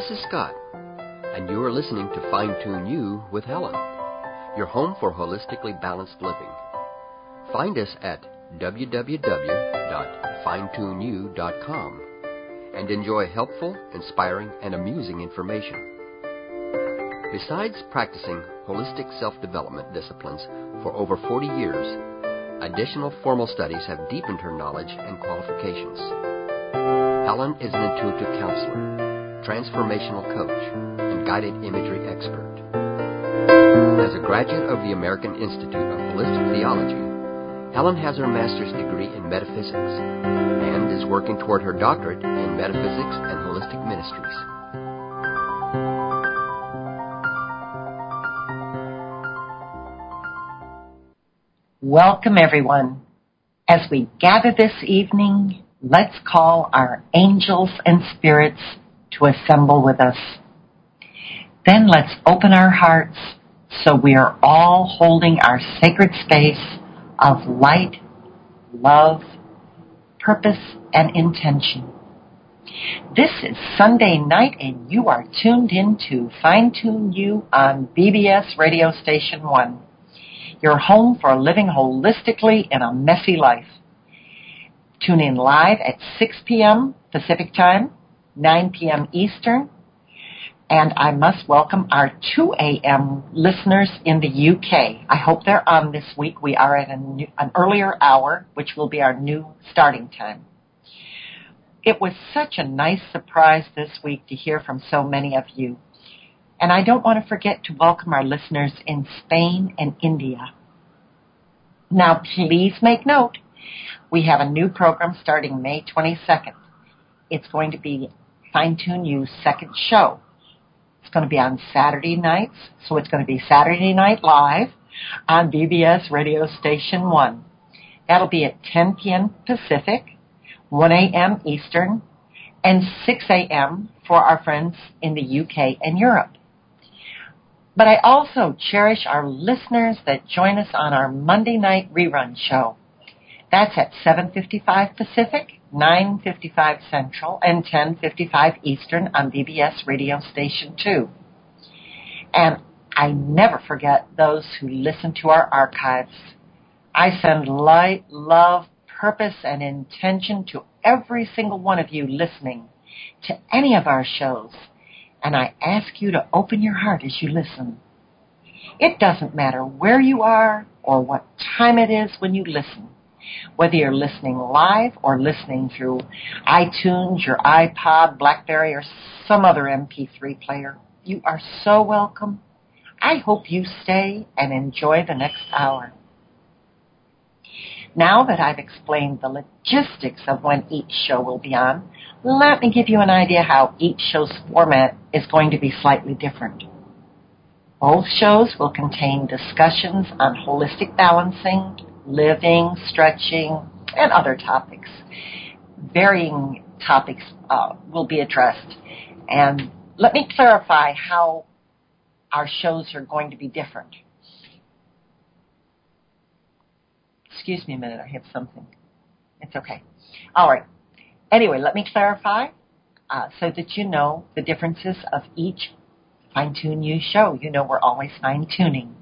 This is Scott, and you are listening to Fine Tune You with Helen, your home for holistically balanced living. Find us at www.finetuneyou.com and enjoy helpful, inspiring, and amusing information. Besides practicing holistic self-development disciplines for over 40 years, additional formal studies have deepened her knowledge and qualifications. Helen is an intuitive counselor, transformational coach, and guided imagery expert. As a graduate of the American Institute of Holistic Theology, Helen has her master's degree in metaphysics and is working toward her doctorate in metaphysics and holistic ministries. Welcome, everyone. As we gather this evening, let's call our angels and spirits to assemble with us. Then let's open our hearts so we are all holding our sacred space of light, love, purpose, and intention. This is Sunday night, and you are tuned in to Fine Tune You on BBS Radio Station 1. Your home for living holistically in a messy life. Tune in live at 6 p.m. Pacific Time, 9 p.m. Eastern, and I must welcome our 2 a.m. listeners in the UK. I hope they're on this week. We are at an earlier hour, which will be our new starting time. It was such a nice surprise this week to hear from so many of you. And I don't want to forget to welcome our listeners in Spain and India. Now, please make note, we have a new program starting May 22nd. It's going to be Fine Tune You's second show. It's going to be on Saturday nights, so it's going to be Saturday Night Live on BBS Radio Station 1. That'll be at 10 p.m. Pacific, 1 a.m. Eastern, and 6 a.m. for our friends in the UK and Europe. But I also cherish our listeners that join us on our Monday night rerun show. That's at 7:55 Pacific, 9:55 Central, and 10:55 Eastern on BBS Radio Station 2. And I never forget those who listen to our archives. I send light, love, purpose, and intention to every single one of you listening to any of our shows. And I ask you to open your heart as you listen. It doesn't matter where you are or what time it is when you listen. Whether you're listening live or listening through iTunes, your iPod, BlackBerry, or some other MP3 player, you are so welcome. I hope you stay and enjoy the next hour. Now that I've explained the logistics of when each show will be on, let me give you an idea how each show's format is going to be slightly different. Both shows will contain discussions on holistic balancing, living, stretching, and other topics. Varying topics will be addressed. And let me clarify how our shows are going to be different. Excuse me a minute, I have something. It's okay. All right. Anyway, let me clarify so that you know the differences of each Fine Tune You show. You know we're always fine-tuning.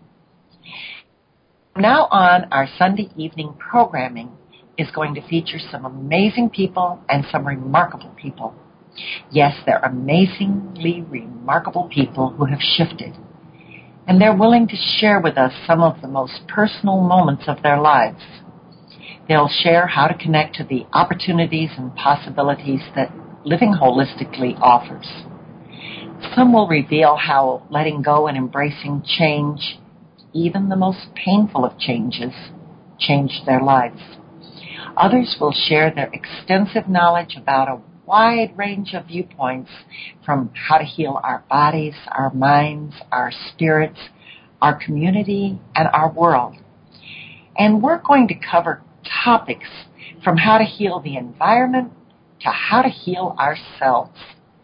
Now on, our Sunday evening programming is going to feature some amazing people and some remarkable people. Yes, they're amazingly remarkable people who have shifted. And they're willing to share with us some of the most personal moments of their lives. They'll share how to connect to the opportunities and possibilities that living holistically offers. Some will reveal how letting go and embracing change, even the most painful of changes, changed their lives. Others will share their extensive knowledge about a wide range of viewpoints from how to heal our bodies, our minds, our spirits, our community, and our world. And we're going to cover topics from how to heal the environment to how to heal ourselves.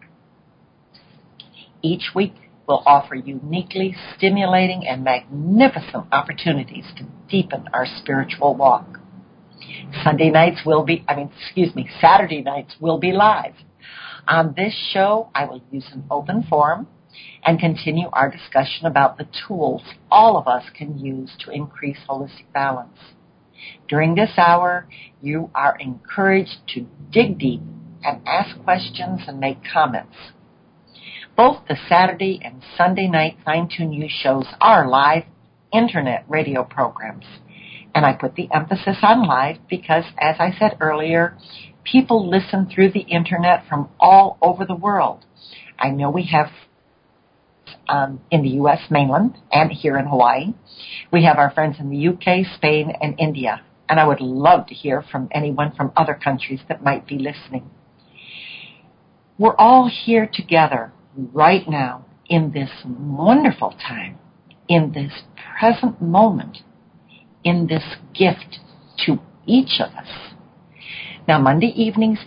Each week will offer uniquely stimulating and magnificent opportunities to deepen our spiritual walk. Saturday nights will be live On this show, I will use an open forum and continue our discussion about the tools all of us can use to increase holistic balance. During this hour, you are encouraged to dig deep and ask questions and make comments. Both the Saturday and Sunday night Fine Tune You shows are live internet radio programs. And I put the emphasis on live because, as I said earlier, people listen through the internet from all over the world. I know we have in the U.S. mainland and here in Hawaii. We have our friends in the UK, Spain, and India. And I would love to hear from anyone from other countries that might be listening. We're all here together right now in this wonderful time, in this present moment, in this gift to each of us. Now, Monday evenings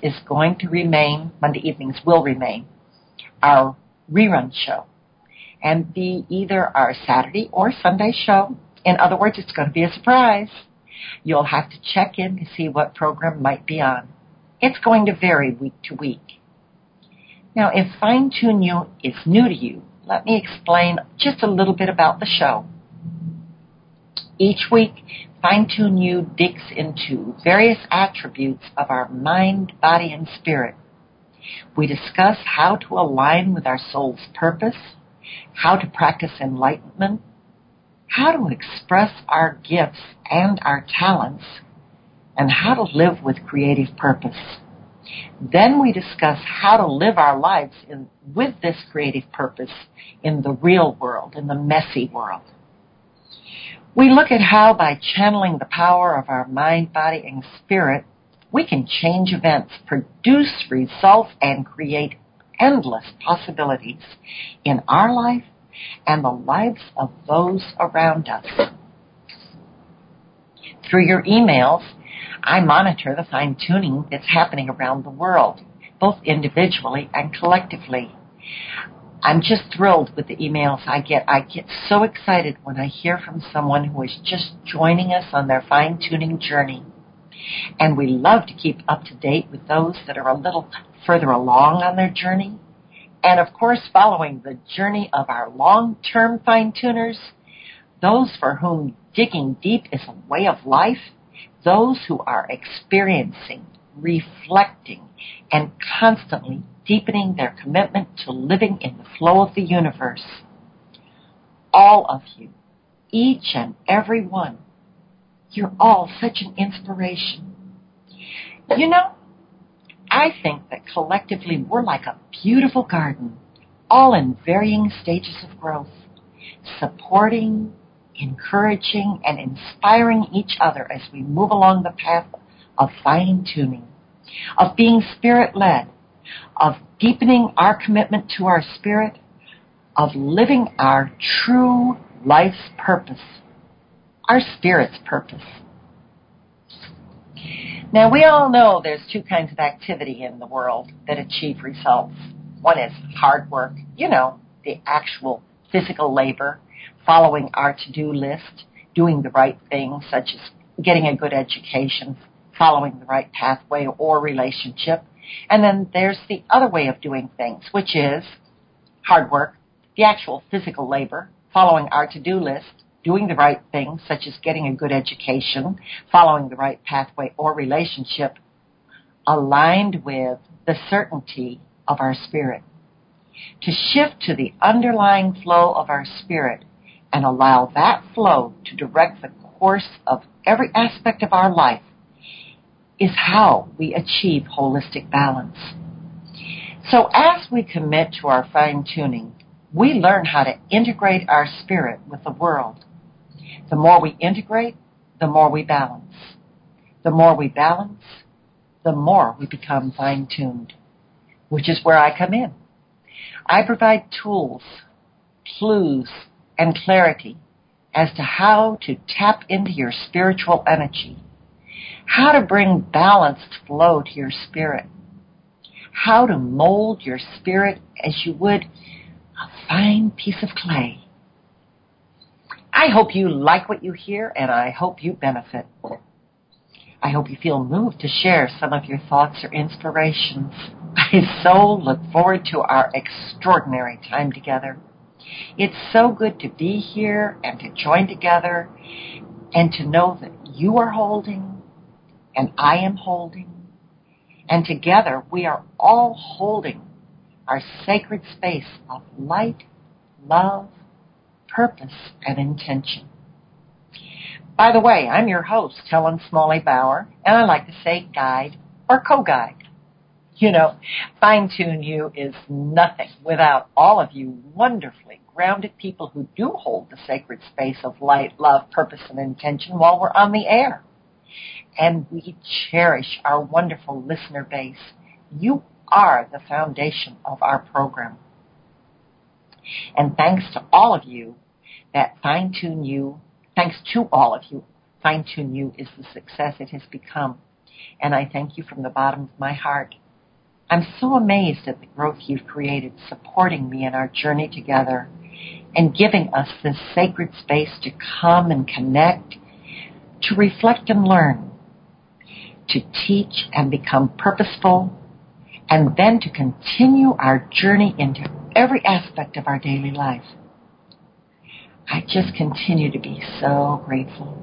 will remain our rerun show and be either our Saturday or Sunday show. In other words, it's going to be a surprise. You'll have to check in to see what program might be on. It's going to vary week to week. Now, if Fine Tune You is new to you, let me explain just a little bit about the show. Each week, Fine Tune You digs into various attributes of our mind, body, and spirit. We discuss how to align with our soul's purpose, how to practice enlightenment, how to express our gifts and our talents, and how to live with creative purpose. Then we discuss how to live our lives with this creative purpose in the real world, in the messy world. We look at how by channeling the power of our mind, body, and spirit, we can change events, produce results, and create endless possibilities in our life and the lives of those around us. Through your emails, I monitor the fine-tuning that's happening around the world, both individually and collectively. I'm just thrilled with the emails I get. I get so excited when I hear from someone who is just joining us on their fine-tuning journey. And we love to keep up to date with those that are a little further along on their journey. And, of course, following the journey of our long-term fine-tuners, those for whom digging deep is a way of life, those who are experiencing, reflecting, and constantly deepening their commitment to living in the flow of the universe. All of you, each and every one, you're all such an inspiration. You know, I think that collectively we're like a beautiful garden, all in varying stages of growth, supporting, encouraging, and inspiring each other as we move along the path of fine-tuning, of being spirit-led, of deepening our commitment to our spirit, of living our true life's purpose, our spirit's purpose. Now, we all know there's two kinds of activity in the world that achieve results. One is hard work, the actual physical labor, following our to-do list, doing the right things, such as getting a good education, following the right pathway or relationship. And then there's the other way of doing things, which is hard work, the actual physical labor, following our to-do list, doing the right things, such as getting a good education, following the right pathway or relationship, aligned with the certainty of our spirit. To shift to the underlying flow of our spirit and allow that flow to direct the course of every aspect of our life is how we achieve holistic balance. So as we commit to our fine-tuning, we learn how to integrate our spirit with the world. The more we integrate, the more we balance. The more we balance, the more we become fine-tuned, which is where I come in. I provide tools, clues, and clarity as to how to tap into your spiritual energy, how to bring balanced flow to your spirit, how to mold your spirit as you would a fine piece of clay. I hope you like what you hear, and I hope you benefit. I hope you feel moved to share some of your thoughts or inspirations. I so look forward to our extraordinary time together. It's so good to be here and to join together and to know that you are holding and I am holding, and together we are all holding our sacred space of light, love, purpose, and intention. By the way, I'm your host, Helen Smalley Bauer, and I like to say guide or co-guide. You know, Fine Tune You is nothing without all of you wonderfully grounded people who do hold the sacred space of light, love, purpose, and intention while we're on the air. And we cherish our wonderful listener base. You are the foundation of our program. And thanks to all of you that Fine Tune You, thanks to all of you, Fine Tune You is the success it has become. And I thank you from the bottom of my heart. I'm so amazed at the growth you've created, supporting me in our journey together and giving us this sacred space to come and connect, to reflect and learn, to teach and become purposeful, and then to continue our journey into every aspect of our daily life. I just continue to be so grateful.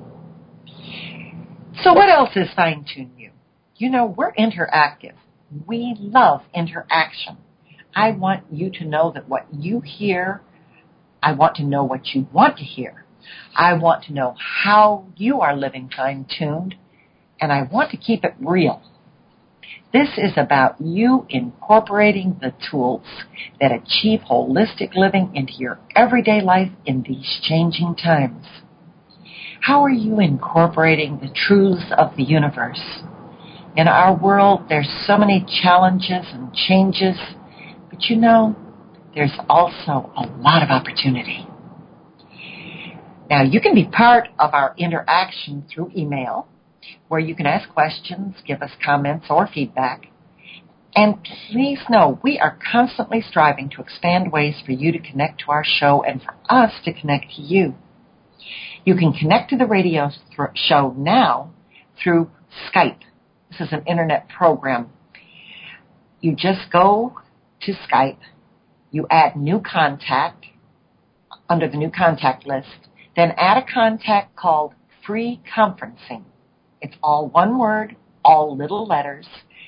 So what else is Fine Tune You? You know, we're interactive. We love interaction. I want you to know that what you hear, I want to know what you want to hear. I want to know how you are living fine-tuned, and I want to keep it real. This is about you incorporating the tools that achieve holistic living into your everyday life in these changing times. How are you incorporating the truths of the universe? In our world, there's so many challenges and changes, but you know, there's also a lot of opportunity. Now, you can be part of our interaction through email, where you can ask questions, give us comments or feedback. And please know, we are constantly striving to expand ways for you to connect to our show and for us to connect to you. You can connect to the radio show now through Skype. This is an internet program. You just go to Skype, you add new contact under the new contact list, then add a contact called Free Conferencing. It's all one word, all little letters,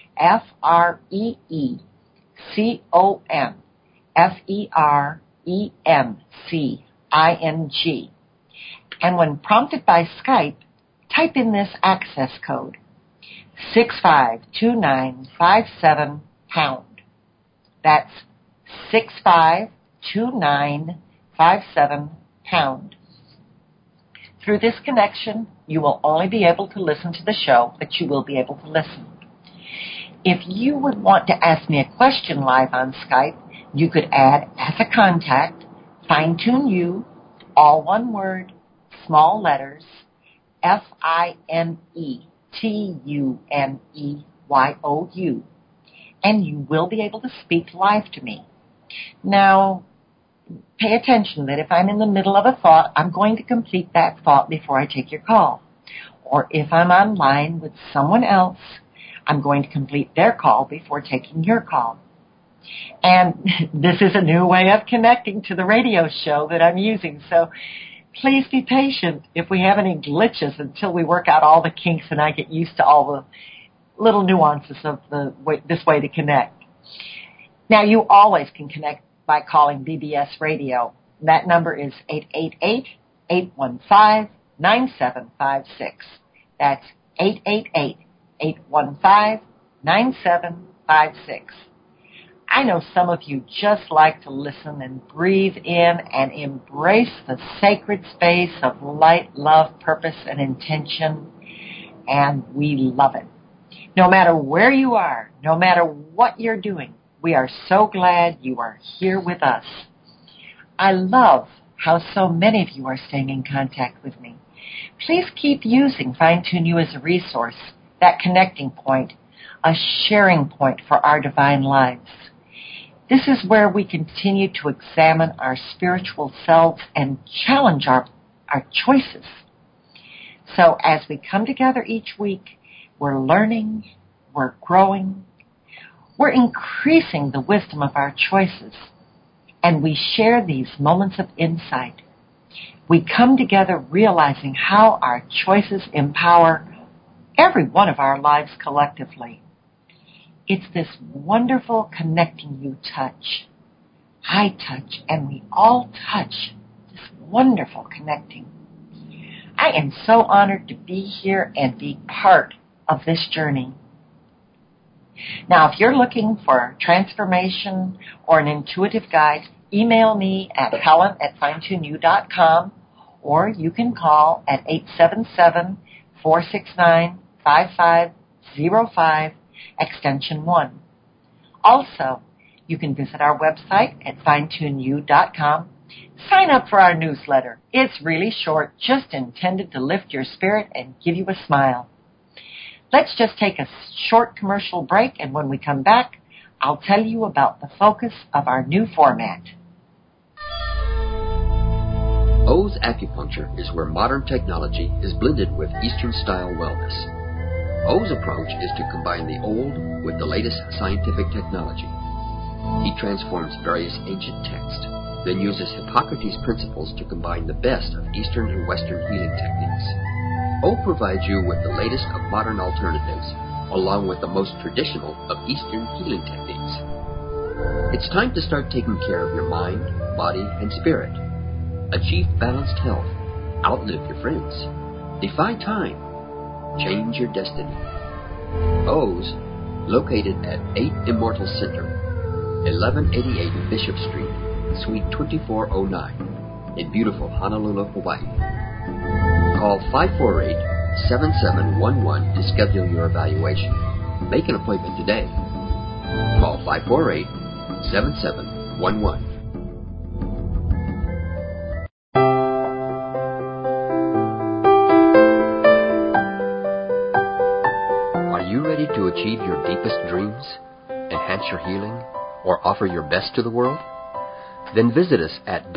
FREECONFERENCING. And when prompted by Skype, type in this access code, 652957#. That's 652957#. Through this connection, you will only be able to listen to the show, but you will be able to listen. If you would want to ask me a question live on Skype, you could add as a contact, Fine Tune You, all one word, small letters, FINETUNEYOU, and you will be able to speak live to me. Now, pay attention that if I'm in the middle of a thought, I'm going to complete that thought before I take your call. Or if I'm online with someone else, I'm going to complete their call before taking your call. And this is a new way of connecting to the radio show that I'm using, so please be patient if we have any glitches until we work out all the kinks and I get used to all the little nuances of this way to connect. Now, you always can connect by calling BBS Radio. That number is 888-815-9756. That's 888-815-9756. I know some of you just like to listen and breathe in and embrace the sacred space of light, love, purpose, and intention, and we love it. No matter where you are, no matter what you're doing, we are so glad you are here with us. I love how so many of you are staying in contact with me. Please keep using Fine Tune You as a resource, that connecting point, a sharing point for our divine lives. This is where we continue to examine our spiritual selves and challenge our choices. So as we come together each week, we're learning, we're growing, We're increasing the wisdom of our choices, and we share these moments of insight. We come together realizing how our choices empower every one of our lives collectively. It's this wonderful connecting you touch. I touch, and we all touch. This wonderful connecting. I am so honored to be here and be part of this journey. Now, if you're looking for transformation or an intuitive guide, email me at helen@finetuneyou.com, or you can call at 877-469-5505, extension 1. Also, you can visit our website at finetuneyou.com. Sign up for our newsletter. It's really short, just intended to lift your spirit and give you a smile. Let's just take a short commercial break, and when we come back, I'll tell you about the focus of our new format. O's Acupuncture is where modern technology is blended with Eastern-style wellness. O's approach is to combine the old with the latest scientific technology. He transforms various ancient texts, then uses Hippocrates' principles to combine the best of Eastern and Western healing techniques. O provides you with the latest of modern alternatives, along with the most traditional of Eastern healing techniques. It's time to start taking care of your mind, body, and spirit. Achieve balanced health, outlive your friends, defy time, change your destiny. O's, located at 8 Immortal Center, 1188 Bishop Street, Suite 2409, in beautiful Honolulu, Hawaii. Call 548-7711 to schedule your evaluation. Make an appointment today. Call 548-7711. Are you ready to achieve your deepest dreams, enhance your healing, or offer your best to the world? Then visit us at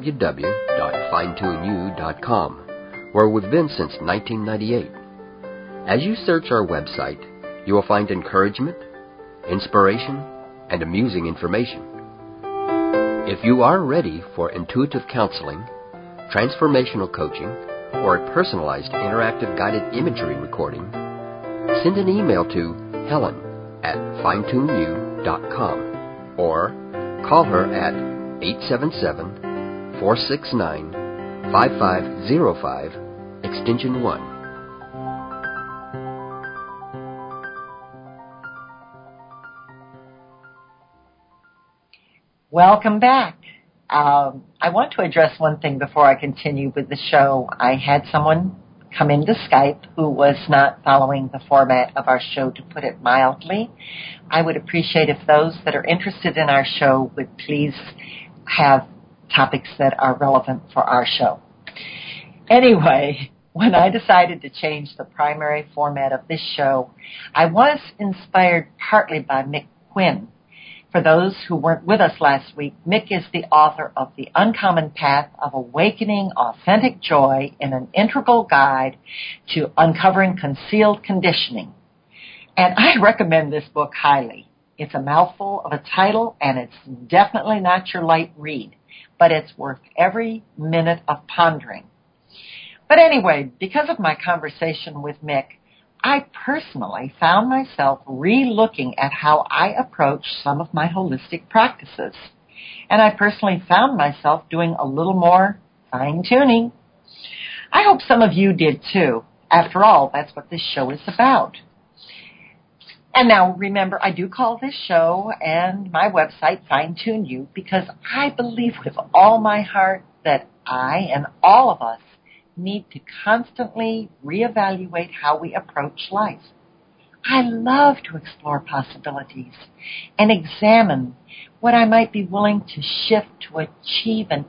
www.finetuneyou.com, where we've been since 1998. As you search our website, you will find encouragement, inspiration, and amusing information. If you are ready for intuitive counseling, transformational coaching, or a personalized interactive guided imagery recording, send an email to helen@finetuneyou.com or call her at 877-469-5505, extension 1. Welcome back. I want to address one thing before I continue with the show. I had someone come into Skype who was not following the format of our show, to put it mildly. I would appreciate if those that are interested in our show would please have topics that are relevant for our show. Anyway, when I decided to change the primary format of this show, I was inspired partly by Mick Quinn. For those who weren't with us last week, Mick is the author of The Uncommon Path of Awakening Authentic Joy in an Integral Guide to Uncovering Concealed Conditioning. And I recommend this book highly. It's a mouthful of a title, and it's definitely not your light read, but it's worth every minute of pondering. But anyway, because of my conversation with Mick, I personally found myself re-looking at how I approach some of my holistic practices. And I personally found myself doing a little more fine-tuning. I hope some of you did too. After all, that's what this show is about. And now, remember, I do call this show and my website Fine Tune You because I believe with all my heart that I and all of us need to constantly reevaluate how we approach life. I love to explore possibilities and examine what I might be willing to shift to achieve an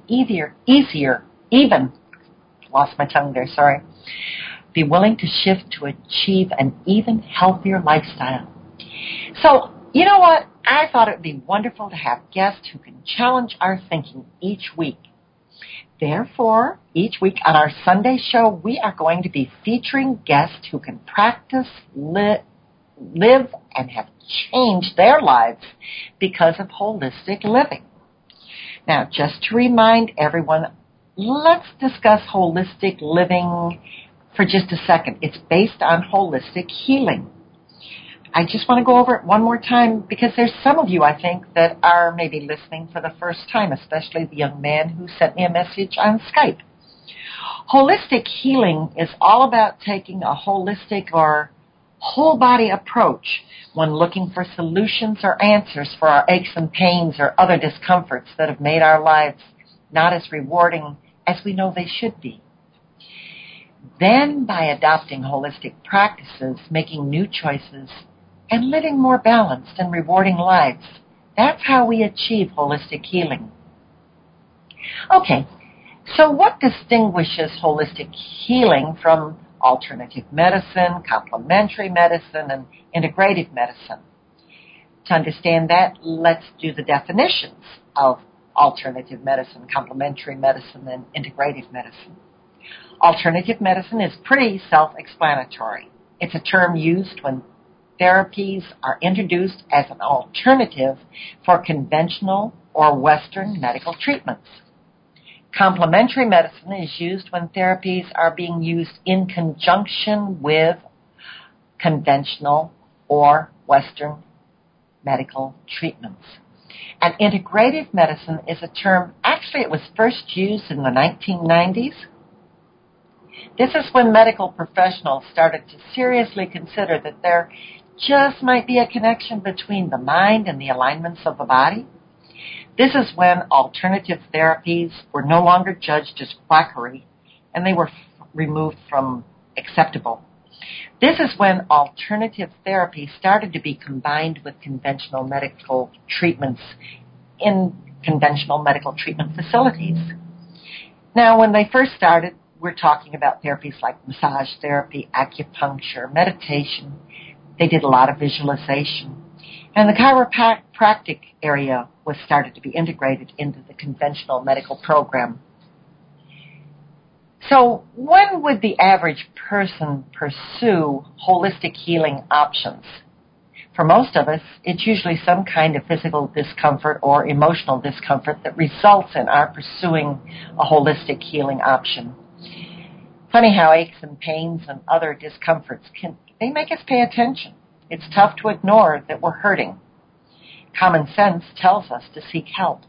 be willing to shift to achieve an even healthier lifestyle. So, you know what? I thought it would be wonderful to have guests who can challenge our thinking each week. Therefore, each week on our Sunday show, we are going to be featuring guests who can practice, live and have changed their lives because of holistic living. Now, just to remind everyone, let's discuss holistic living for just a second. It's based on holistic healing. I just want to go over it one more time because there's some of you, I think, that are maybe listening for the first time, especially the young man who sent me a message on Skype. Holistic healing is all about taking a holistic or whole body approach when looking for solutions or answers for our aches and pains or other discomforts that have made our lives not as rewarding as we know they should be. Then, by adopting holistic practices, making new choices, and living more balanced and rewarding lives, that's how we achieve holistic healing. Okay, so what distinguishes holistic healing from alternative medicine, complementary medicine, and integrative medicine? To understand that, let's do the definitions of alternative medicine, complementary medicine, and integrative medicine. Alternative medicine is pretty self-explanatory. It's a term used when therapies are introduced as an alternative for conventional or Western medical treatments. Complementary medicine is used when therapies are being used in conjunction with conventional or Western medical treatments. And integrative medicine is a term, actually it was first used in the 1990s. This is when medical professionals started to seriously consider that there just might be a connection between the mind and the alignments of the body. This is when alternative therapies were no longer judged as quackery and they were removed from acceptable. This is when alternative therapy started to be combined with conventional medical treatments in conventional medical treatment facilities. Now, when they first started, we're talking about therapies like massage therapy, acupuncture, meditation. They did a lot of visualization. And the chiropractic area was started to be integrated into the conventional medical program. So when would the average person pursue holistic healing options? For most of us, it's usually some kind of physical discomfort or emotional discomfort that results in our pursuing a holistic healing option. Funny how aches and pains and other discomforts they make us pay attention. It's tough to ignore that we're hurting. Common sense tells us to seek help.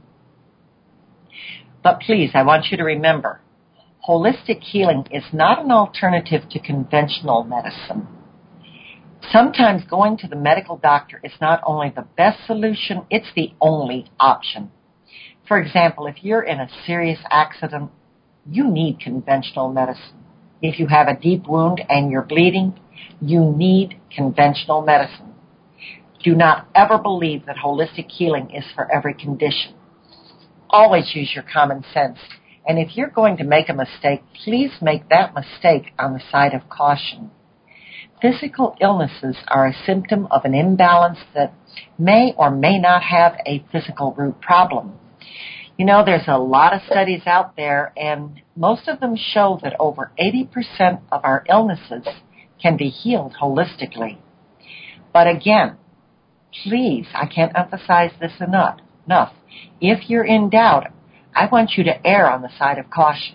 But please, I want you to remember, holistic healing is not an alternative to conventional medicine. Sometimes going to the medical doctor is not only the best solution, it's the only option. For example, if you're in a serious accident, you need conventional medicine. If you have a deep wound and you're bleeding, you need conventional medicine. Do not ever believe that holistic healing is for every condition. Always use your common sense. And if you're going to make a mistake, please make that mistake on the side of caution. Physical illnesses are a symptom of an imbalance that may or may not have a physical root problem. You know, there's a lot of studies out there, and most of them show that over 80% of our illnesses can be healed holistically. But again, please, I can't emphasize this enough. If you're in doubt, I want you to err on the side of caution.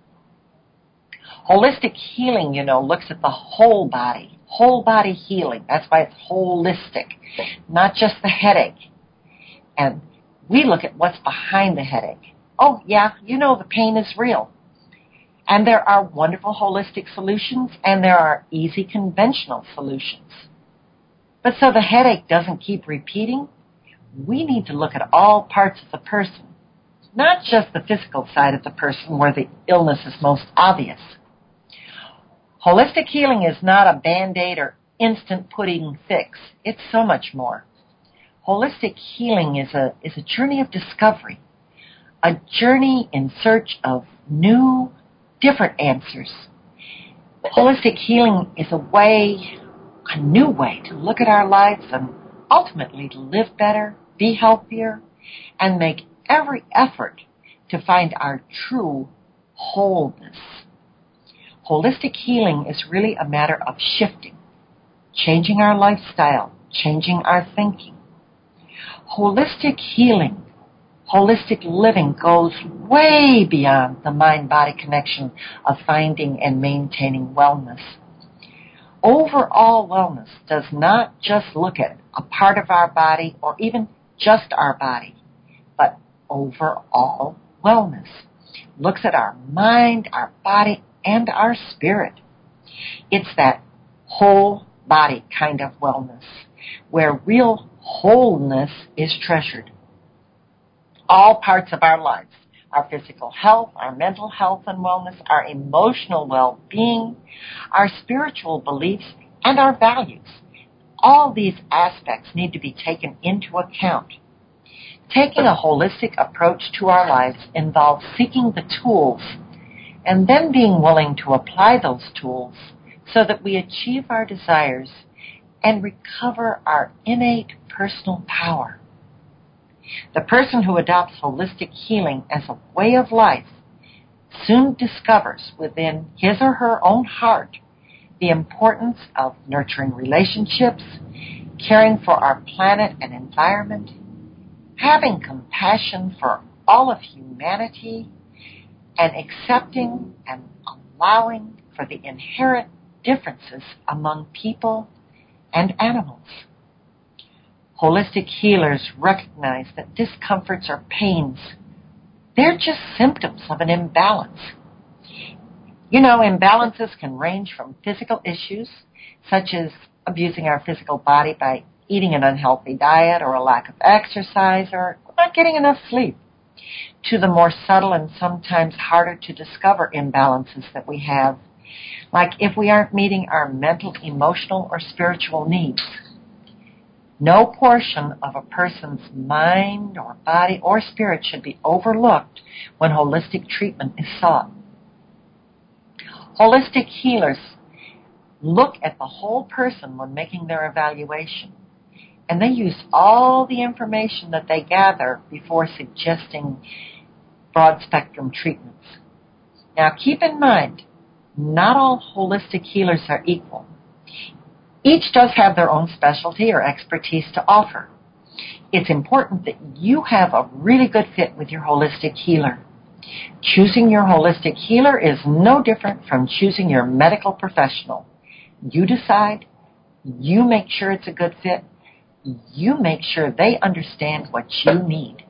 Holistic healing, looks at the whole body healing. That's why it's holistic, not just the headache. And we look at what's behind the headache. Oh, yeah, the pain is real. And there are wonderful holistic solutions, and there are easy conventional solutions. But so the headache doesn't keep repeating, we need to look at all parts of the person, not just the physical side of the person where the illness is most obvious. Holistic healing is not a Band-Aid or instant pudding fix. It's so much more. Holistic healing is a journey of discovery, a journey in search of new, different answers. Holistic healing is a new way to look at our lives and ultimately to live better, be healthier, and make every effort to find our true wholeness. Holistic healing is really a matter of shifting, changing our lifestyle, changing our thinking. Holistic healing, holistic living goes way beyond the mind-body connection of finding and maintaining wellness. Overall wellness does not just look at a part of our body or even just our body, but overall wellness. Looks at our mind, our body, and our spirit. It's that whole body kind of wellness where real wholeness is treasured. All parts of our lives, our physical health, our mental health and wellness, our emotional well-being, our spiritual beliefs, and our values. All these aspects need to be taken into account. Taking a holistic approach to our lives involves seeking the tools and then being willing to apply those tools so that we achieve our desires and recover our innate personal power. The person who adopts holistic healing as a way of life soon discovers within his or her own heart the importance of nurturing relationships, caring for our planet and environment, having compassion for all of humanity, and accepting and allowing for the inherent differences among people and animals. Holistic healers recognize that discomforts or pains, they're just symptoms of an imbalance. You know, imbalances can range from physical issues, such as abusing our physical body by eating an unhealthy diet or a lack of exercise or not getting enough sleep, to the more subtle and sometimes harder to discover imbalances that we have, like if we aren't meeting our mental, emotional, or spiritual needs. No portion of a person's mind or body or spirit should be overlooked when holistic treatment is sought. Holistic healers look at the whole person when making their evaluation, and they use all the information that they gather before suggesting broad-spectrum treatments. Now, keep in mind, not all holistic healers are equal. Each does have their own specialty or expertise to offer. It's important that you have a really good fit with your holistic healer. Choosing your holistic healer is no different from choosing your medical professional. You decide, you make sure it's a good fit, you make sure they understand what you need.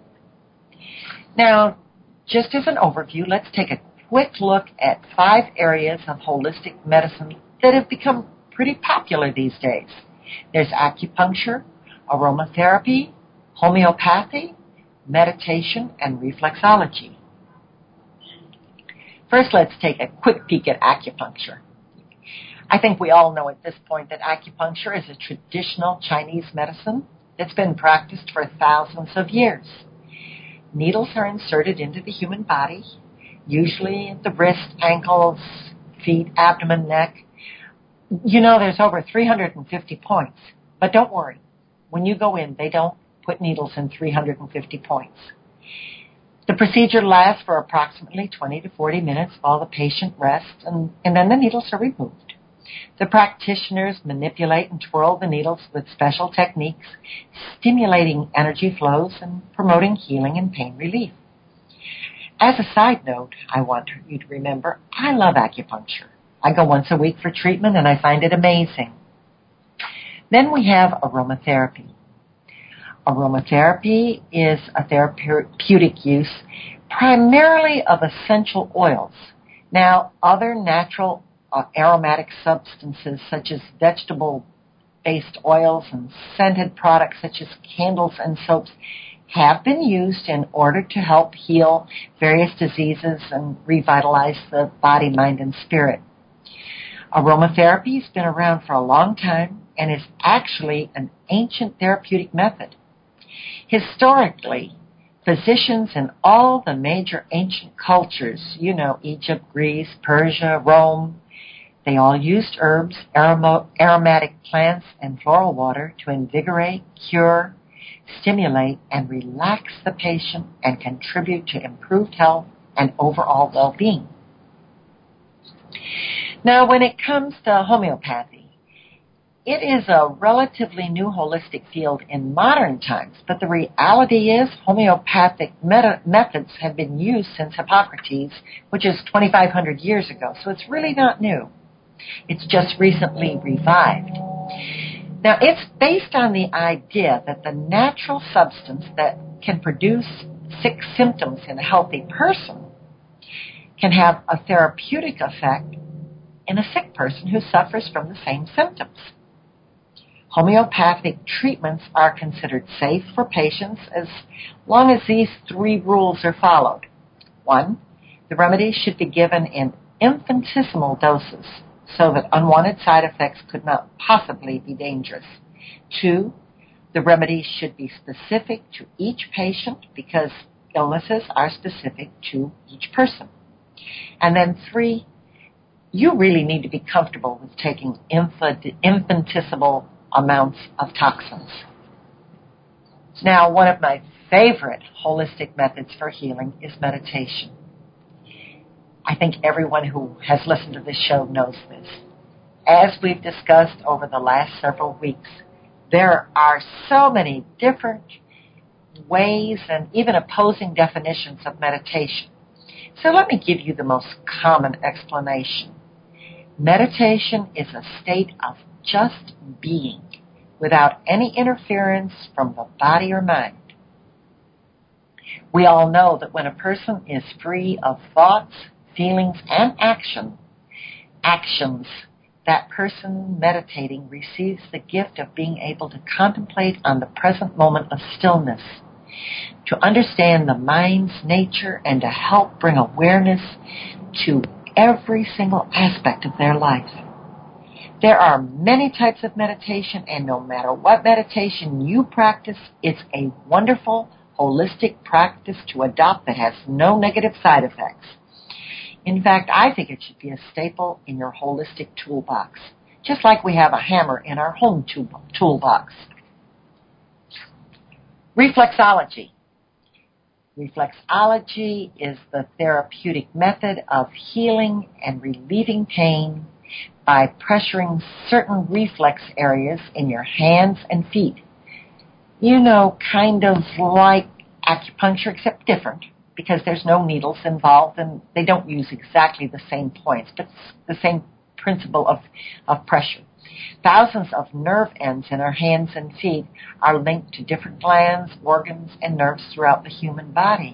Now, just as an overview, let's take a quick look at 5 areas of holistic medicine that have become pretty popular these days. There's acupuncture, aromatherapy, homeopathy, meditation, and reflexology. First, let's take a quick peek at acupuncture. I think we all know at this point that acupuncture is a traditional Chinese medicine that's been practiced for thousands of years. Needles are inserted into the human body, usually at the wrist, ankles, feet, abdomen, neck. You know, there's over 350 points. But don't worry. When you go in, they don't put needles in 350 points. The procedure lasts for approximately 20 to 40 minutes while the patient rests, and then the needles are removed. The practitioners manipulate and twirl the needles with special techniques, stimulating energy flows and promoting healing and pain relief. As a side note, I want you to remember, I love acupuncture. I go once a week for treatment, and I find it amazing. Then we have aromatherapy. Aromatherapy is a therapeutic use primarily of essential oils. Now, other natural aromatic substances such as vegetable-based oils and scented products such as candles and soaps have been used in order to help heal various diseases and revitalize the body, mind, and spirit. Aromatherapy has been around for a long time and is actually an ancient therapeutic method. Historically, physicians in all the major ancient cultures, Egypt, Greece, Persia, Rome, they all used herbs, aromatic plants, and floral water to invigorate, cure, stimulate, and relax the patient and contribute to improved health and overall well-being. Now, when it comes to homeopathy, It is a relatively new holistic field in modern times, but the reality is homeopathic methods have been used since Hippocrates, which is 2,500 years ago, so it's really not new. It's just recently revived. Now, it's based on the idea that the natural substance that can produce sick symptoms in a healthy person can have a therapeutic effect in a sick person who suffers from the same symptoms. Homeopathic treatments are considered safe for patients as long as these 3 rules are followed. 1, the remedy should be given in infinitesimal doses so that unwanted side effects could not possibly be dangerous. 2, the remedy should be specific to each patient because illnesses are specific to each person. And then 3, you really need to be comfortable with taking infinitesimal amounts of toxins. Now, one of my favorite holistic methods for healing is meditation. I think everyone who has listened to this show knows this. As we've discussed over the last several weeks, there are so many different ways and even opposing definitions of meditation. So let me give you the most common explanation. Meditation is a state of just being without any interference from the body or mind. We all know that when a person is free of thoughts, feelings, and actions, that person meditating receives the gift of being able to contemplate on the present moment of stillness, to understand the mind's nature, and to help bring awareness to every single aspect of their life. There are many types of meditation, and no matter what meditation you practice, it's a wonderful, holistic practice to adopt that has no negative side effects. In fact, I think it should be a staple in your holistic toolbox, just like we have a hammer in our home toolbox. Reflexology. Reflexology is the therapeutic method of healing and relieving pain by pressuring certain reflex areas in your hands and feet. You know, kind of like acupuncture, except different, because there's no needles involved and they don't use exactly the same points, but the same principle of pressure. Thousands of nerve ends in our hands and feet are linked to different glands, organs, and nerves throughout the human body.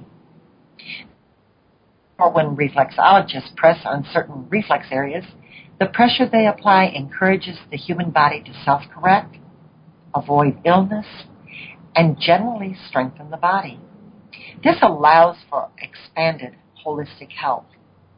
Or when reflexologists press on certain reflex areas, the pressure they apply encourages the human body to self-correct, avoid illness, and generally strengthen the body. This allows for expanded holistic health.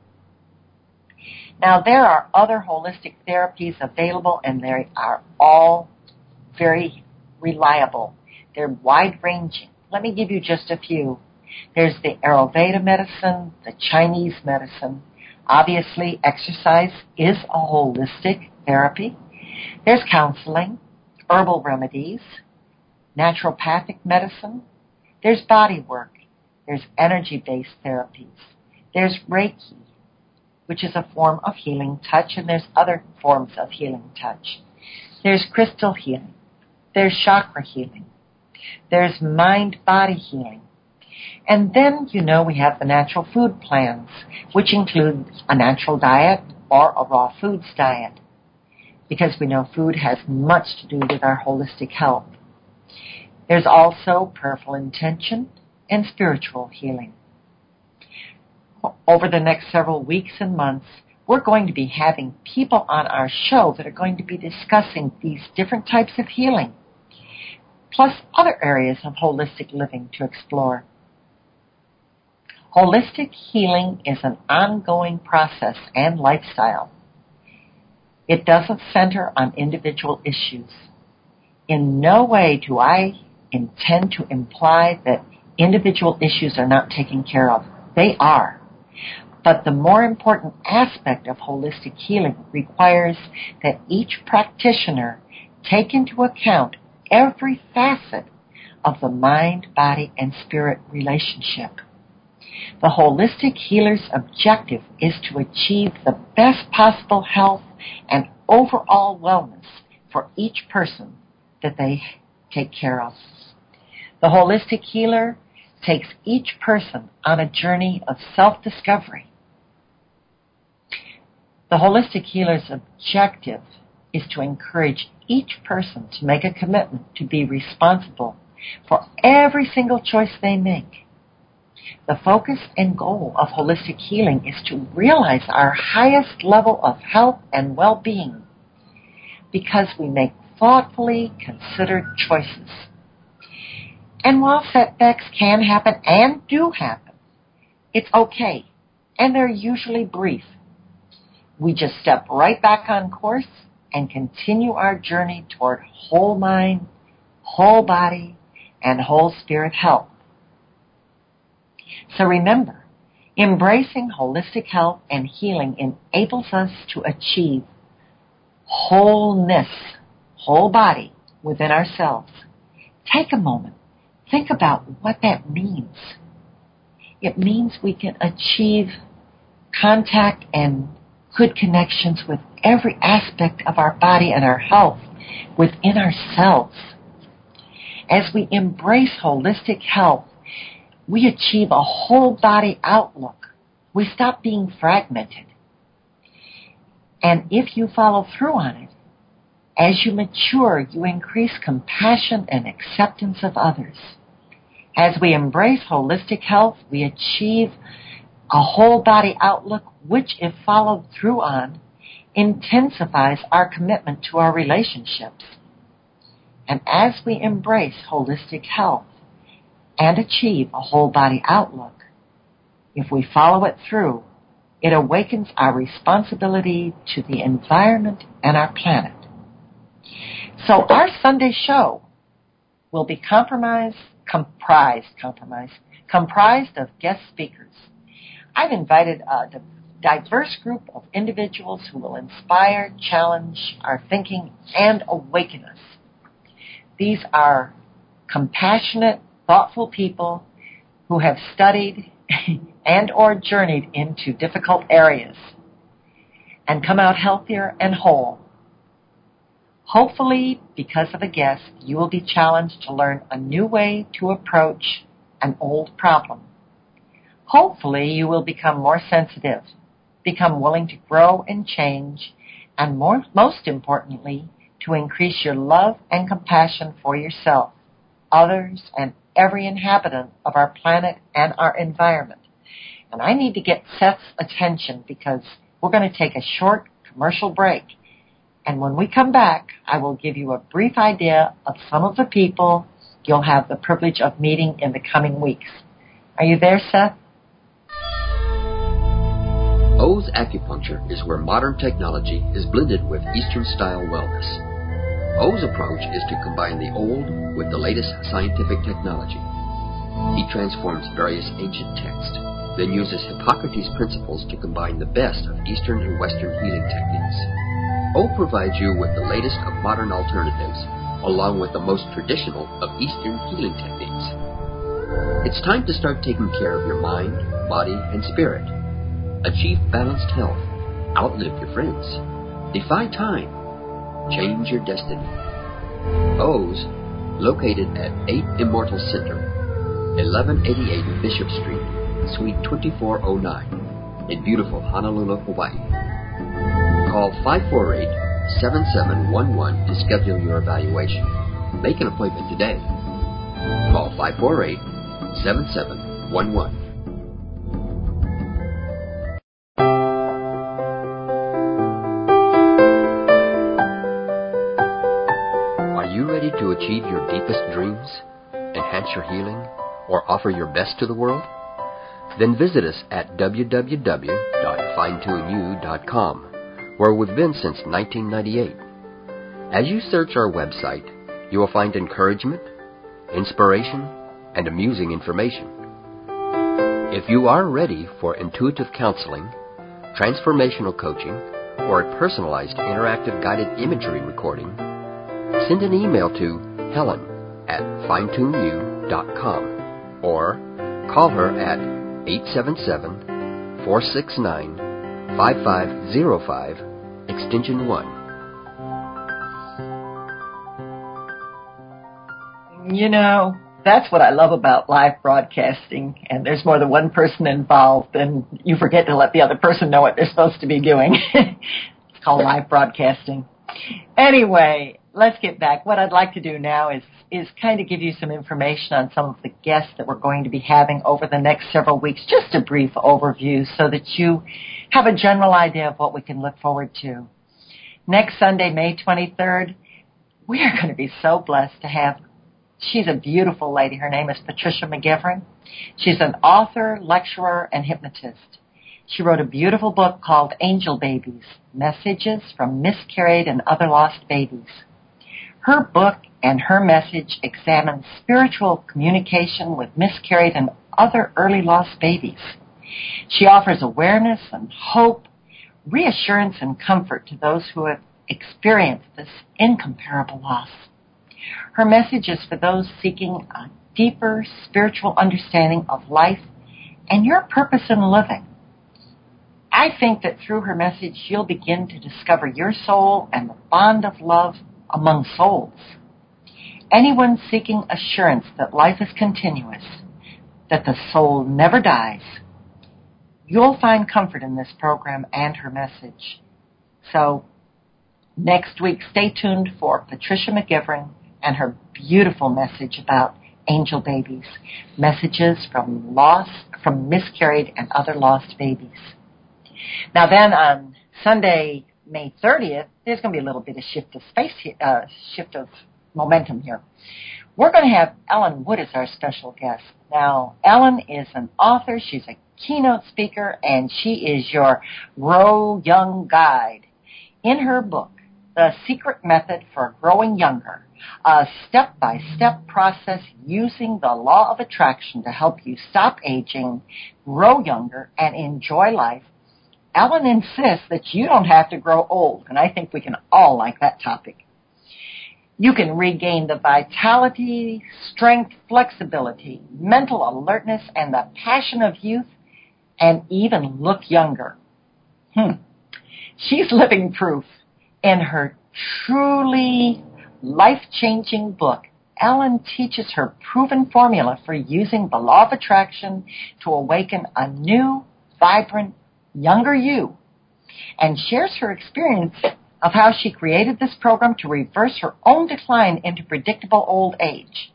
Now, there are other holistic therapies available, and they are all very reliable. They're wide-ranging. Let me give you just a few. There's the Ayurveda medicine, the Chinese medicine. Obviously, exercise is a holistic therapy. There's counseling, herbal remedies, naturopathic medicine. There's body work. There's energy-based therapies. There's Reiki, which is a form of healing touch, and there's other forms of healing touch. There's crystal healing. There's chakra healing. There's mind-body healing. And then, we have the natural food plans, which include a natural diet or a raw foods diet, because we know food has much to do with our holistic health. There's also prayerful intention and spiritual healing. Over the next several weeks and months, we're going to be having people on our show that are going to be discussing these different types of healing, plus other areas of holistic living to explore. Holistic healing is an ongoing process and lifestyle. It doesn't center on individual issues. In no way do I intend to imply that individual issues are not taken care of. They are. But the more important aspect of holistic healing requires that each practitioner take into account every facet of the mind, body, and spirit relationship. The holistic healer's objective is to achieve the best possible health and overall wellness for each person that they take care of. The holistic healer takes each person on a journey of self-discovery. The holistic healer's objective is to encourage each person to make a commitment to be responsible for every single choice they make. The focus and goal of holistic healing is to realize our highest level of health and well-being because we make thoughtfully considered choices. And while setbacks can happen and do happen, it's okay, and they're usually brief. We just step right back on course and continue our journey toward whole mind, whole body, and whole spirit health. So remember, embracing holistic health and healing enables us to achieve wholeness, whole body within ourselves. Take a moment. Think about what that means. It means we can achieve contact and good connections with every aspect of our body and our health within ourselves. As we embrace holistic health, we achieve a whole body outlook. We stop being fragmented. And if you follow through on it, as you mature, you increase compassion and acceptance of others. As we embrace holistic health, we achieve a whole body outlook, which, if followed through on, intensifies our commitment to our relationships. And as we embrace holistic health and achieve a whole body outlook, if we follow it through, it awakens our responsibility to the environment and our planet. So our Sunday show will be comprised of guest speakers. I've invited a diverse group of individuals who will inspire, challenge our thinking, and awaken us. These are compassionate, thoughtful people who have studied and or journeyed into difficult areas and come out healthier and whole. Hopefully, because of a guest, you will be challenged to learn a new way to approach an old problem. Hopefully, you will become more sensitive, become willing to grow and change, and most importantly, to increase your love and compassion for yourself, others, and every inhabitant of our planet and our environment. And I need to get Seth's attention because we're going to take a short commercial break. And when we come back, I will give you a brief idea of some of the people you'll have the privilege of meeting in the coming weeks. Are you there, Seth? O's Acupuncture is where modern technology is blended with Eastern-style wellness. O's approach is to combine the old with the latest scientific technology. He transforms various ancient texts, then uses Hippocrates' principles to combine the best of Eastern and Western healing techniques. O provides you with the latest of modern alternatives, along with the most traditional of Eastern healing techniques. It's time to start taking care of your mind, body, and spirit. Achieve balanced health, outlive your friends, defy time, change your destiny. O's, located at 8 Immortal Center, 1188 Bishop Street, Suite 2409, in beautiful Honolulu, Hawaii. Call 548-7711 to schedule your evaluation. Make an appointment today. Call 548-7711. Are you ready to achieve your deepest dreams, enhance your healing, or offer your best to the world? Then visit us at www.finetuneyou.com, where we've been since 1998. As you search our website, you will find encouragement, inspiration, and amusing information. If you are ready for intuitive counseling, transformational coaching, or a personalized interactive guided imagery recording, send an email to helen@finetuneyou.com or call her at 877-469-5505, extension 1. You know, that's what I love about live broadcasting, and there's more than one person involved, and you forget to let the other person know what they're supposed to be doing. It's called live broadcasting. Anyway, let's get back. What I'd like to do now is kind of give you some information on some of the guests that we're going to be having over the next several weeks, just a brief overview so that you have a general idea of what we can look forward to. Next Sunday, May 23rd, we are going to be so blessed to have, she's a beautiful lady. Her name is Patricia McGivern. She's an author, lecturer, and hypnotist. She wrote a beautiful book called Angel Babies, Messages from Miscarried and Other Lost Babies. Her book and her message examines spiritual communication with miscarried and other early lost babies. She offers awareness and hope, reassurance and comfort to those who have experienced this incomparable loss. Her message is for those seeking a deeper spiritual understanding of life and your purpose in living. I think that through her message, you'll begin to discover your soul and the bond of love among souls. Anyone seeking assurance that life is continuous, that the soul never dies, you'll find comfort in this program and her message. So, next week, stay tuned for Patricia McGivern and her beautiful message about angel babies, messages from miscarried and other lost babies. Now then, on Sunday, May 30th, there's going to be a little bit of shift of momentum here. We're going to have Ellen Wood as our special guest. Now, Ellen is an author, she's a keynote speaker, and she is your Grow Young guide. In her book, The Secret Method for Growing Younger, a step-by-step process using the law of attraction to help you stop aging, grow younger, and enjoy life, Ellen insists that you don't have to grow old, and I think we can all like that topic. You can regain the vitality, strength, flexibility, mental alertness, and the passion of youth, and even look younger. She's living proof. In her truly life-changing book, Ellen teaches her proven formula for using the law of attraction to awaken a new, vibrant, younger you, and shares her experience of how she created this program to reverse her own decline into predictable old age.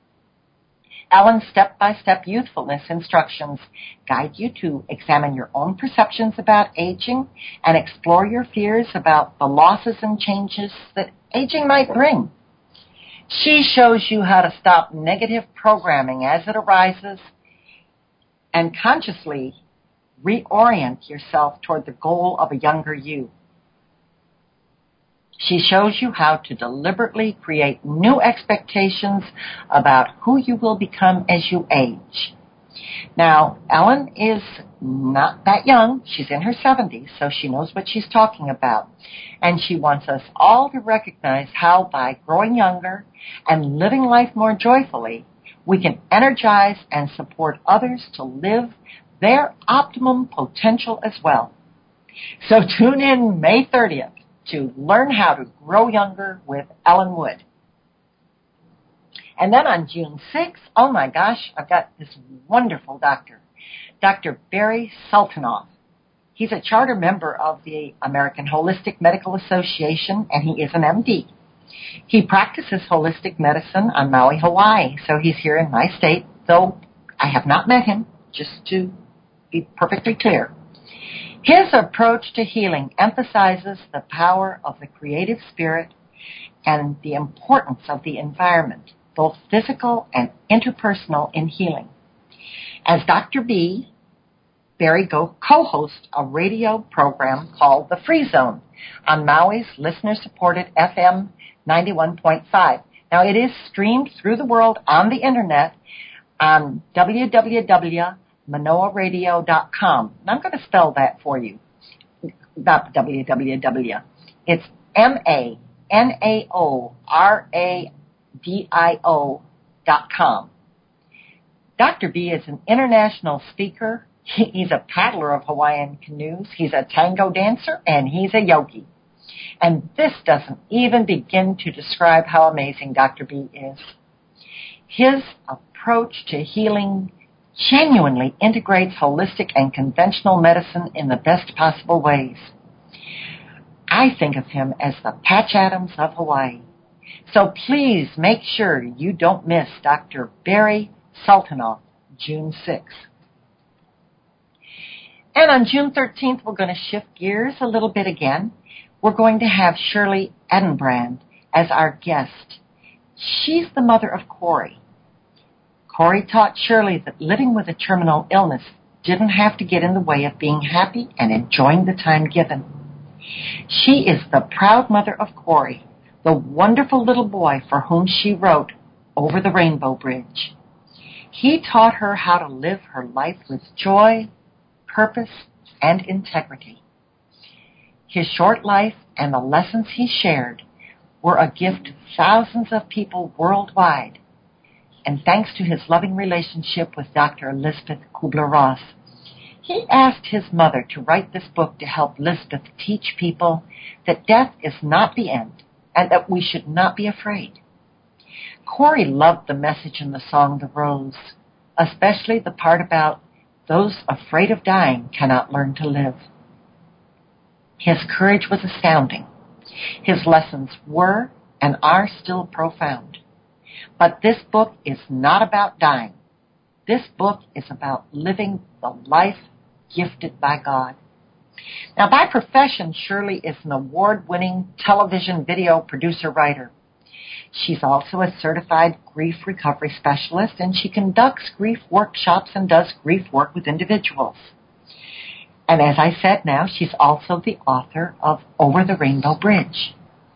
Ellen's step-by-step youthfulness instructions guide you to examine your own perceptions about aging and explore your fears about the losses and changes that aging might bring. She shows you how to stop negative programming as it arises and consciously reorient yourself toward the goal of a younger you. She shows you how to deliberately create new expectations about who you will become as you age. Now, Ellen is not that young. She's in her 70s, so she knows what she's talking about. And she wants us all to recognize how by growing younger and living life more joyfully, we can energize and support others to live their optimum potential as well. So tune in May 30th to learn how to grow younger with Ellen Wood. And then on June 6th, oh my gosh, I've got this wonderful doctor, Dr. Barry Sultanoff. He's a charter member of the American Holistic Medical Association, and he is an MD. He practices holistic medicine on Maui, Hawaii, so he's here in my state, though I have not met him, just to be perfectly clear. His approach to healing emphasizes the power of the creative spirit and the importance of the environment, both physical and interpersonal, in healing. As Dr. B, Barry co-hosts a radio program called The Free Zone on Maui's listener-supported FM 91.5. Now, it is streamed through the world on the Internet on www.manoaradio.com. And I'm going to spell that for you. Not www. It's MANAORADIO.com. Dr. B is an international speaker. He's a paddler of Hawaiian canoes. He's a tango dancer, and he's a yogi. And this doesn't even begin to describe how amazing Dr. B is. His approach to healing genuinely integrates holistic and conventional medicine in the best possible ways. I think of him as the Patch Adams of Hawaii. So please make sure you don't miss Dr. Barry Sultanoff, June 6th. And on June 13th, we're going to shift gears a little bit again. We're going to have Shirley Edenbrand as our guest. She's the mother of Corey. Corey taught Shirley that living with a terminal illness didn't have to get in the way of being happy and enjoying the time given. She is the proud mother of Corey, the wonderful little boy for whom she wrote Over the Rainbow Bridge. He taught her how to live her life with joy, purpose, and integrity. His short life and the lessons he shared were a gift to thousands of people worldwide. And thanks to his loving relationship with Dr. Elizabeth Kubler-Ross, he asked his mother to write this book to help Elizabeth teach people that death is not the end and that we should not be afraid. Corey loved the message in the song The Rose, especially the part about those afraid of dying cannot learn to live. His courage was astounding. His lessons were and are still profound. But this book is not about dying. This book is about living the life gifted by God. Now, by profession, Shirley is an award-winning television video producer-writer. She's also a certified grief recovery specialist, and she conducts grief workshops and does grief work with individuals. And as I said now, she's also the author of Over the Rainbow Bridge.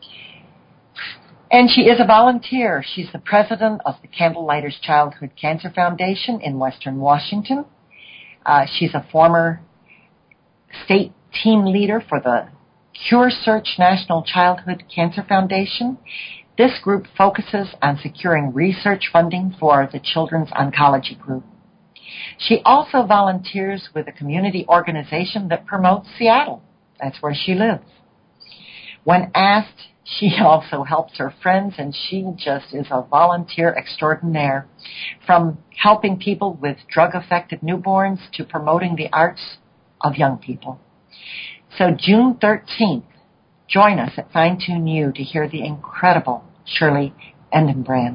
And she is a volunteer. She's the president of the Candlelighters Childhood Cancer Foundation in Western Washington. She's a former state team leader for the Cure Search National Childhood Cancer Foundation. This group focuses on securing research funding for the Children's Oncology Group. She also volunteers with a community organization that promotes Seattle. That's where she lives. When asked, she also helps her friends, and she just is a volunteer extraordinaire, from helping people with drug-affected newborns to promoting the arts of young people. So June 13th, join us at Fine Tune U to hear the incredible Shirley Edenbrand.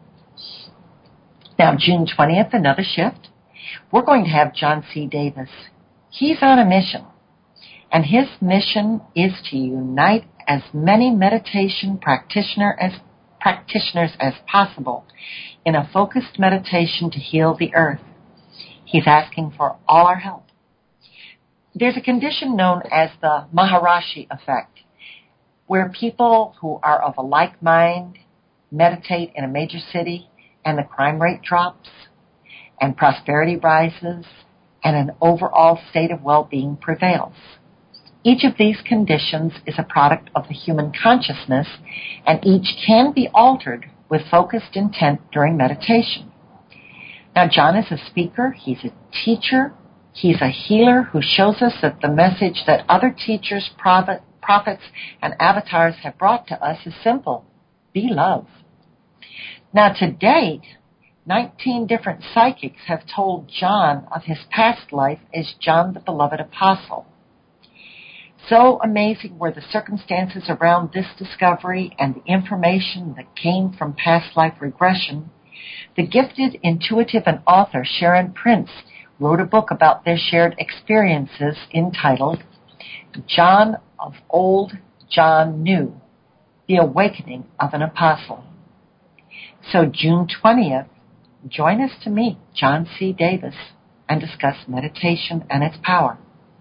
Now, June 20th, another shift. We're going to have John C. Davis. He's on a mission, and his mission is to unite as many meditation practitioners as possible in a focused meditation to heal the earth. He's asking for all our help. There's a condition known as the Maharishi effect, where people who are of a like mind meditate in a major city and the crime rate drops and prosperity rises and an overall state of well-being prevails. Each of these conditions is a product of the human consciousness, and each can be altered with focused intent during meditation. Now, John is a speaker, he's a teacher, he's a healer who shows us that the message that other teachers, prophets, and avatars have brought to us is simple: be love. Now, to date, 19 different psychics have told John of his past life as John the Beloved Apostle. So amazing were the circumstances around this discovery and the information that came from past life regression. The gifted, intuitive, and author Sharon Prince wrote a book about their shared experiences entitled John of Old, John New, The Awakening of an Apostle. So June 20th, join us to meet John C. Davis and discuss meditation and its power.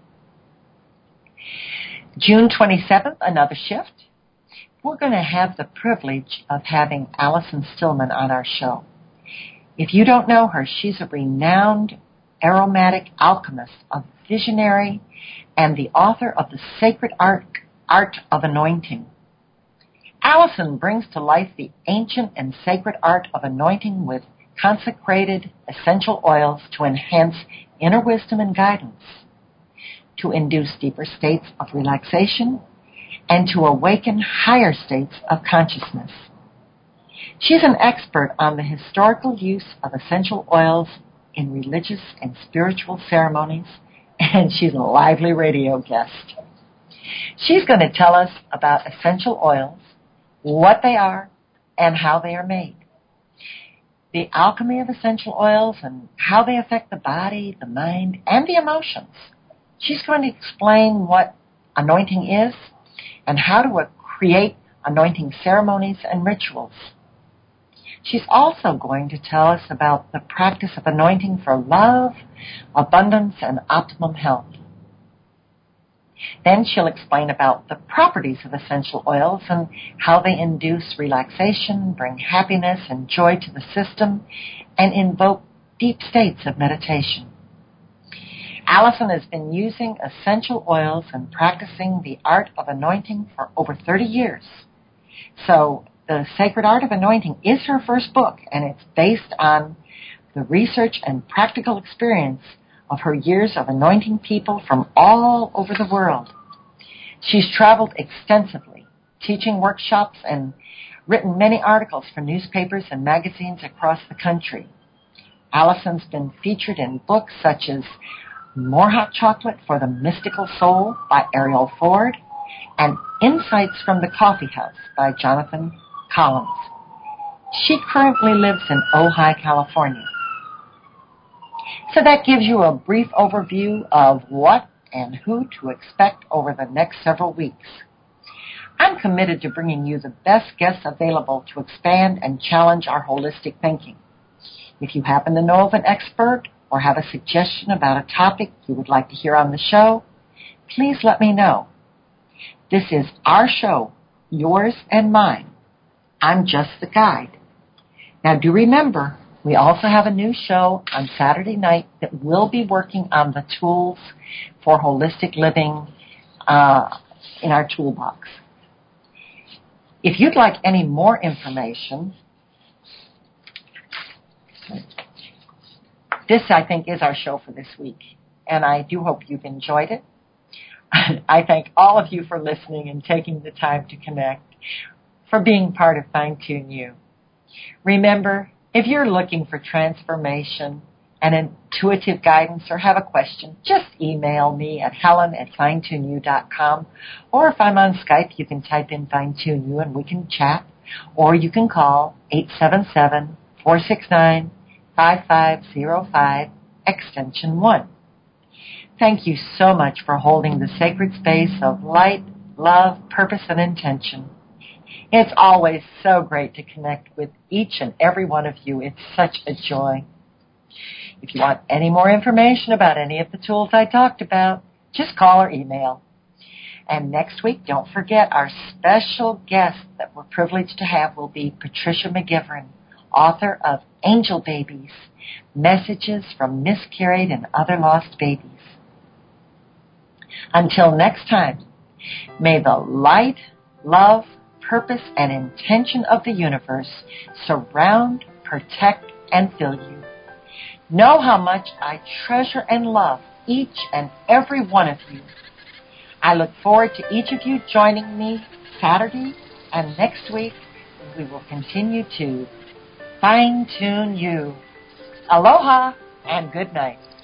June 27th, another shift. We're going to have the privilege of having Allison Stillman on our show. If you don't know her, she's a renowned aromatic alchemist, a visionary, and the author of The Sacred Art of Anointing. Allison brings to life the ancient and sacred art of anointing with consecrated essential oils to enhance inner wisdom and guidance, to induce deeper states of relaxation, and to awaken higher states of consciousness. She's an expert on the historical use of essential oils in religious and spiritual ceremonies, and she's a lively radio guest. She's going to tell us about essential oils, what they are, and how they are made. The alchemy of essential oils and how they affect the body, the mind, and the emotions. She's going to explain what anointing is and how to create anointing ceremonies and rituals. She's also going to tell us about the practice of anointing for love, abundance, and optimum health. Then she'll explain about the properties of essential oils and how they induce relaxation, bring happiness and joy to the system, and invoke deep states of meditation. Allison has been using essential oils and practicing the art of anointing for over 30 years. So The Sacred Art of Anointing is her first book, and it's based on the research and practical experience of her years of anointing people from all over the world. She's traveled extensively, teaching workshops and written many articles for newspapers and magazines across the country. Allison's been featured in books such as More Hot Chocolate for the Mystical Soul by Ariel Ford and Insights from the Coffee House by Jonathan Collins. She currently lives in Ojai, California. So that gives you a brief overview of what and who to expect over the next several weeks. I'm committed to bringing you the best guests available to expand and challenge our holistic thinking. If you happen to know of an expert or have a suggestion about a topic you would like to hear on the show, please let me know. This is our show, yours and mine. I'm just the guide. Now do remember, we also have a new show on Saturday night that will be working on the tools for holistic living in our toolbox. If you'd like any more information, this, I think, is our show for this week, and I do hope you've enjoyed it. I thank all of you for listening and taking the time to connect, for being part of Fine Tune You. Remember, if you're looking for transformation and intuitive guidance or have a question, just email me at helen@finetuneyou.com, or if I'm on Skype, you can type in Fine Tune You and we can chat, or you can call 877-469-5505, extension 1. Thank you so much for holding the sacred space of light, love, purpose, and intention. It's always so great to connect with each and every one of you. It's such a joy. If you want any more information about any of the tools I talked about, just call or email. And next week, don't forget, our special guest that we're privileged to have will be Patricia McGivern, author of Angel Babies, Messages from Miscarried and Other Lost Babies. Until next time, may the light, love, purpose, and intention of the universe surround, protect, and fill you. Know how much I treasure and love each and every one of you. I look forward to each of you joining me Saturday and next week. We will continue to fine-tune you. Aloha and good night.